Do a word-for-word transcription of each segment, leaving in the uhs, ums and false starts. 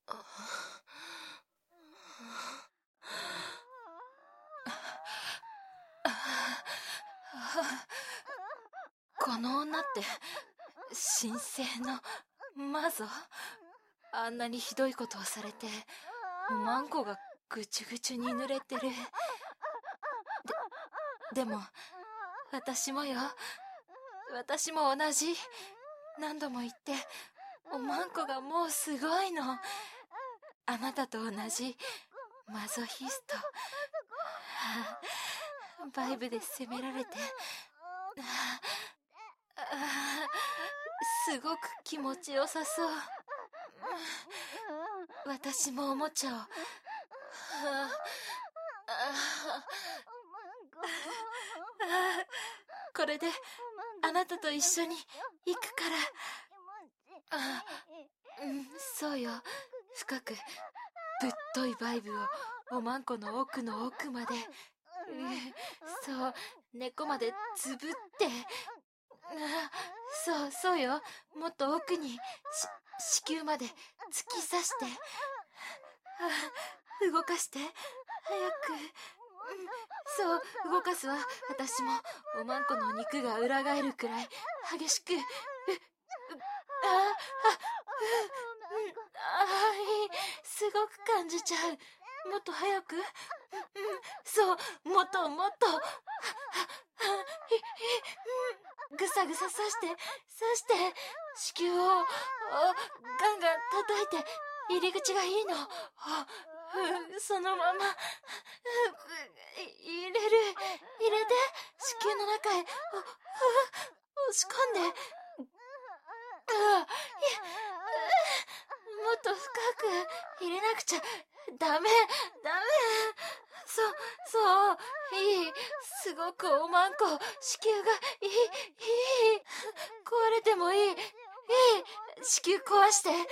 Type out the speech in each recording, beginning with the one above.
この女って神聖の魔女？あんなにひどいことをされてマンコがぐちゅぐちゅに濡れてる。で、でも私もよ、私も同じ。何度も言っておまんこがもうすごいの。あなたと同じマゾヒスト。バイブで責められて、すごく気持ちよさそう。私もおもちゃを。これであなたと一緒に行くから。あ、うん、そうよ。深くぶっといバイブをおまんこの奥の奥まで、うん、そう、根っこまでつぶって、そうそうよ。もっと奥にし子宮まで突き刺して、動かして早く。そう、動かすわ。私もおまんこの肉が裏返るくらい激しく。ああ、ああ、いい。すごく感じちゃう。もっと早く。うん、そう、もっともっと。ぐさぐさ刺して刺して子宮をガンガン叩いて入り口がいいの。そのまま入れる入れて子宮の中へ押し込んで、もっと深く入れなくちゃダメダメ。そうそういい。すごくおまんこ子宮がいいいい。壊れてもいいいい。子宮壊して引きずり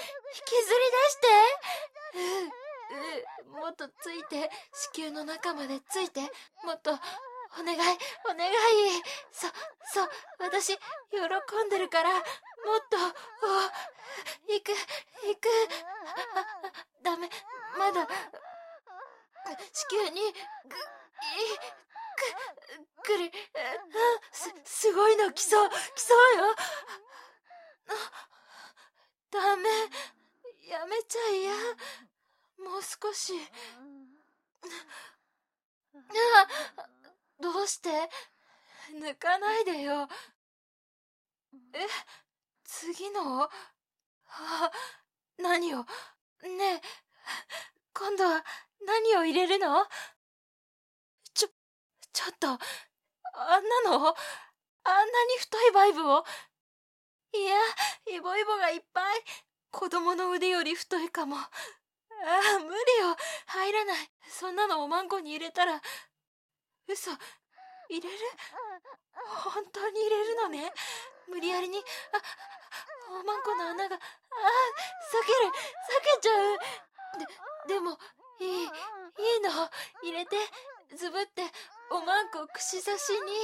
出して。ううもっとついて子宮の中までついて、もっとお願いお願い。そそう私喜んでるから、もっとお行く行く。ダメ、まだ子宮にぐいくくる。すすごいの来そう来そうよ。ダメ、やめちゃいや。もう少し。どうして？抜かないでよ。え、次の？はあ、何を？ねえ、今度は何を入れるの？ちょ、ちょっと、あんなの？あんなに太いバイブを？いや、イボイボがいっぱい。子供の腕より太いかも。ああ、無理よ。入らない。そんなのおまんこに入れたら。嘘。入れる？本当に入れるのね。無理やりに。あ、おまんこの穴が、ああ、裂ける、裂けちゃう。で、でも、いい、いいの。入れて、ズブって、おまんこ串刺しに。う、う、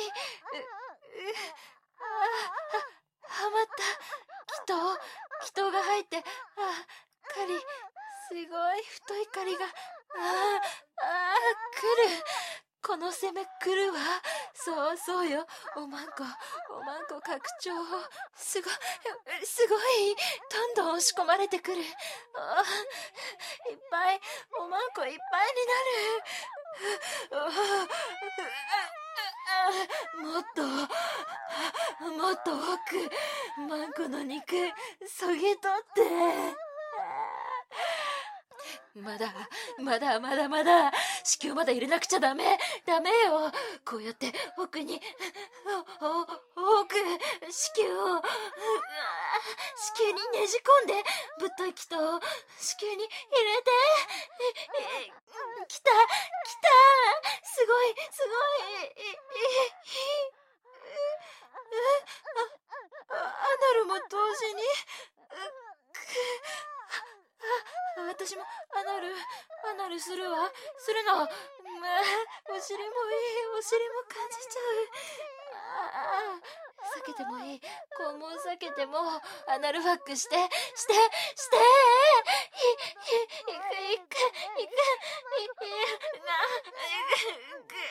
ああ、はまった。気筒、気筒が入って、ああ、針、すごい太い針が、ああ、ああ、来る。この攻め来るわ。そうそうよ。おまんこ、おまんこ拡張。すご、すごい。どんどん押し込まれてくる。あいっぱい、おまんこいっぱいになる。もっと、もっと奥、まんこの肉、そぎ取って。まだ、まだ、まだ、まだ、子宮まだ入れなくちゃダメ、ダメよ。こうやって奥に、お、お、奥、子宮を、子宮にねじ込んで、ぶっとい気筒を子宮に入れて、え、え、来た、来た、すごい、すごい、あ、アナルも同時に、私もアナル、アナルするわ。するの。まあ、お尻もいい。お尻も感じちゃう。ああ、避けてもいい。肛門避けても、アナルファックして、して、して、い、 行く、行く、行く、な、行く、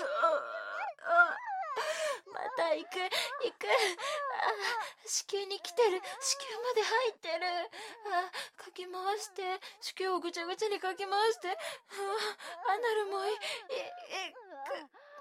また行く、行く、子宮に来てる、子宮まで入ってる、かき回して、子宮をぐちゃぐちゃにかき回して、アナルもい、い、いく、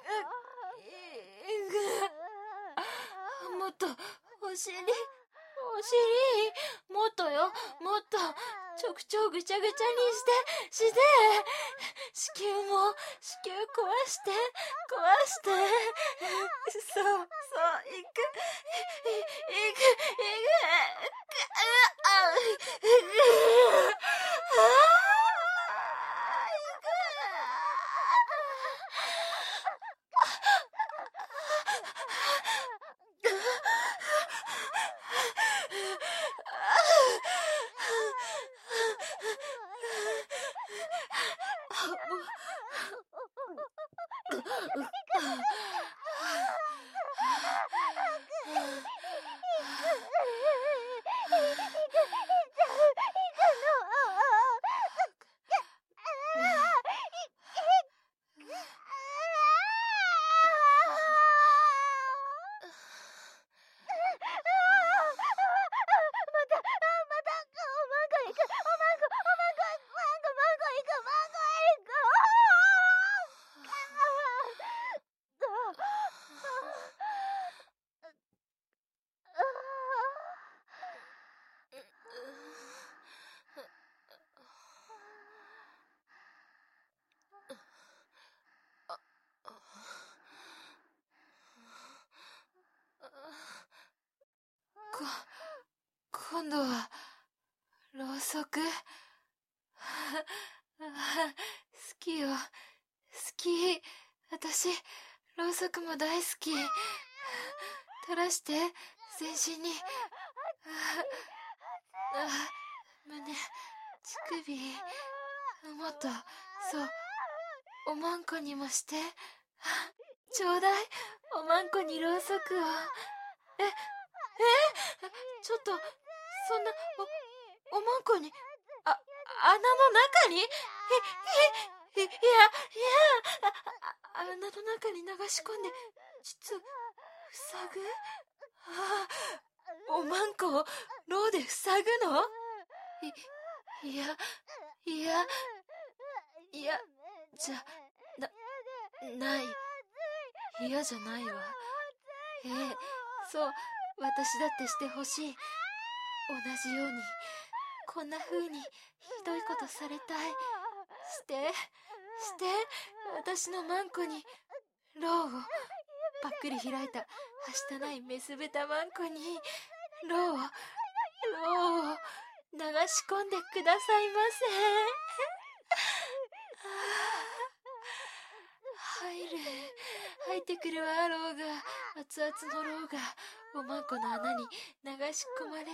いく、もっと、お尻、お尻、もっとよ、もっと、直腸ぐちゃぐちゃにして、して、子宮も、子宮壊して、壊して、そう、そう、いく、い、いく、いく、あ、いく、あ、いく、こ、今度は、ろうそく好きよ。好き。私、ろうそくも大好き。垂らして、全身に。あ、胸、乳首。もっと、そう、おまんこにもして。ちょうだい、おまんこにろうそくを。え、えちょっと、そんな、お、おまんこに、あ、穴の中にえ、え、え、いや、いや、あ、穴の中に流し込んで、膣、塞ぐああ、おまんこを、ろうで塞ぐのい、いや、いや、いや、じゃ、な、ない。嫌じゃないわ。ええ、そう、私だってしてほしい。同じように、こんな風にひどいことされたい。して、して、私のマンコに、ろうを、ぱっくり開いた、はしたないメス豚マンコに、ろうを、ろうを、流し込んでくださいませ。入る。入ってくるわ、ろうが。熱々のろうが、おまんこの穴に流し込まれて。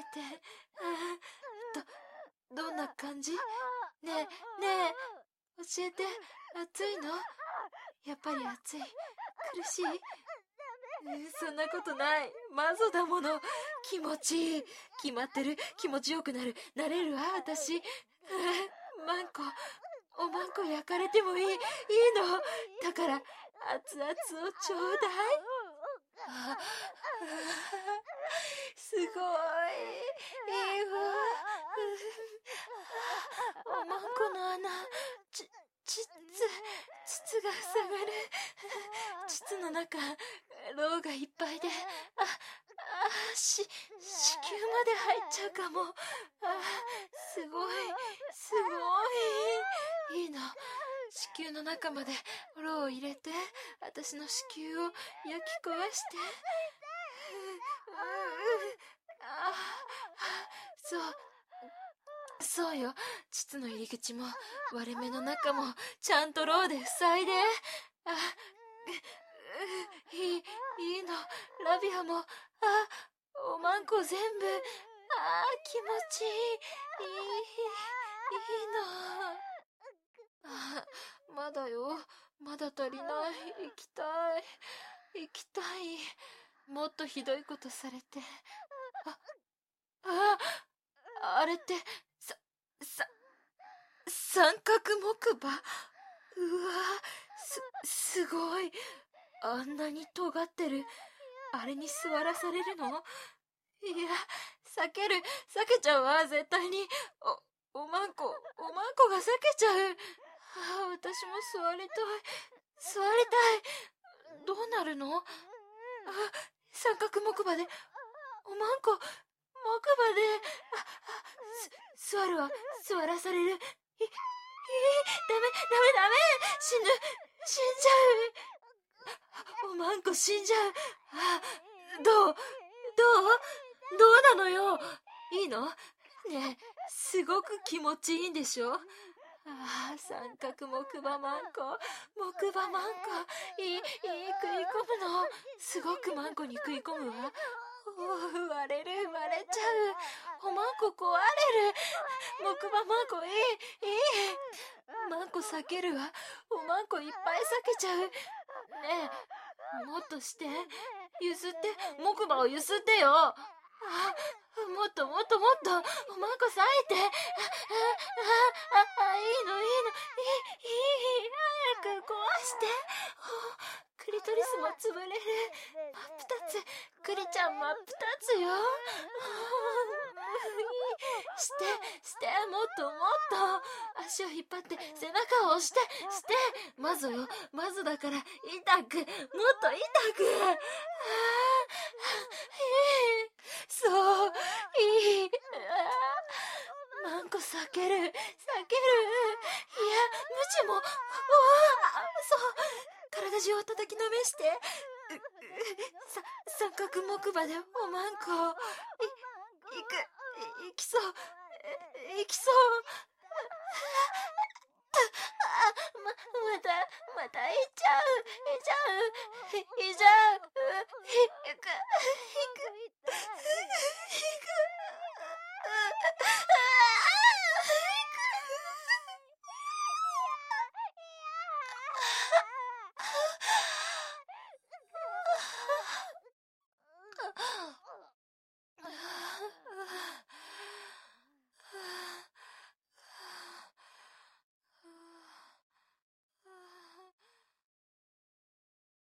ど、どんな感じ？ねえ、ねえ、教えて。熱いの？やっぱり熱い。苦しい？そんなことない。マゾだもの。気持ちいい。決まってる。気持ちよくなる。なれるわ、私。マンコ。おまんこ焼かれてもいい。いいの。だから、熱々をちょうだい。あ、すごい。いいわ。おまんこの穴、ち、ちつ、膣が塞がる。膣の中、ろうがいっぱいで、あ、あ、し、子宮まで入っちゃうかも。あ、すごい、すごい。いいの。子宮の中までろうを入れて、私の子宮を焼き壊して。あ、そう、そうよ。膣の入り口も割れ目の中もちゃんとろうで塞いで。あ、いい、いいの。ラビアも、あ、おまんこ全部。あ、気持ちいい。いい、いいの。あ、まだよ。まだ足りない。行きたい。行きたい。もっとひどいことされて。あ、あ、あれって、さ、さ、 三角木馬。うわす、すごい。あんなに尖ってる。あれに座らされるの？いや、避ける、避けちゃうわ、絶対に。お、おまんこ、おまんこが避けちゃう。ああ、私も座りたい。座りたい。どうなるの？あ、三角木馬で、おまんこ、木馬で、あ、あ、す、座るわ、座らされる。い、い、ダメ、ダメ、ダメ、死ぬ、死んじゃう。おまんこ死んじゃう。あ、どう？どう？どうなのよ。いいの？ねえ、すごく気持ちいいんでしょ？ああ、三角木馬マンコ、木馬マンコ、いい、いい、食い込むの。すごくマンコに食い込むわ。お、割れる、割れちゃう。おまんこ壊れる。木馬マンコ、いい、いい。マンコ避けるわ。おまんこいっぱい避けちゃう。ねえ、もっとして。譲って、木馬を譲ってよ。あ、もっともっともっと、おまんこ裂いて。あ、あ、あ、あ、いいのいいの、いい、いい、早く壊して。クリトリスも潰れる。真っ二つ、クリちゃん真っ二つよ。して、して、もっともっと。足を引っ張って、背中を押して、して。まずよ、まずだから、痛く、もっと痛く。ああ、いい。そう、いい。マンコ避ける、避ける。いや、無知も、おわ、そう。体中を叩きのめして。う、う、さ、三角木馬でおまんこ。い、行く、い、行きそう。え、行きそう。あ、ま、また、また行っちゃう、行っちゃう、行っちゃう、行く、行く。